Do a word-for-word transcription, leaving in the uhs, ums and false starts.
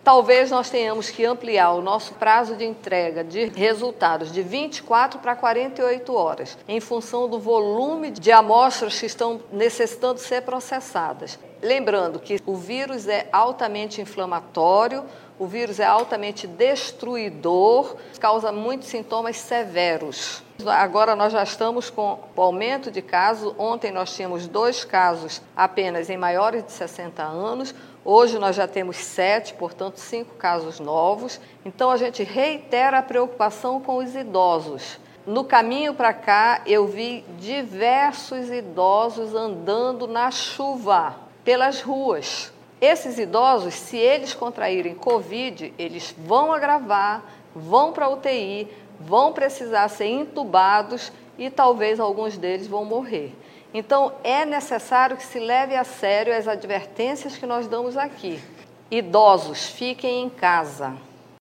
Talvez nós tenhamos que ampliar o nosso prazo de entrega de resultados de vinte e quatro para quarenta e oito horas, em função do volume de amostras que estão necessitando ser processadas. Lembrando que o vírus é altamente inflamatório, o vírus é altamente destruidor, causa muitos sintomas severos. Agora nós já estamos com o aumento de casos. Ontem nós tínhamos dois casos apenas em maiores de sessenta anos. Hoje nós já temos sete, portanto, cinco casos novos. Então a gente reitera a preocupação com os idosos. No caminho para cá, eu vi diversos idosos andando na chuva pelas ruas. Esses idosos, se eles contraírem Covid, eles vão agravar, vão para a U T I, vão precisar ser entubados e talvez alguns deles vão morrer. Então, é necessário que se leve a sério as advertências que nós damos aqui. Idosos, fiquem em casa.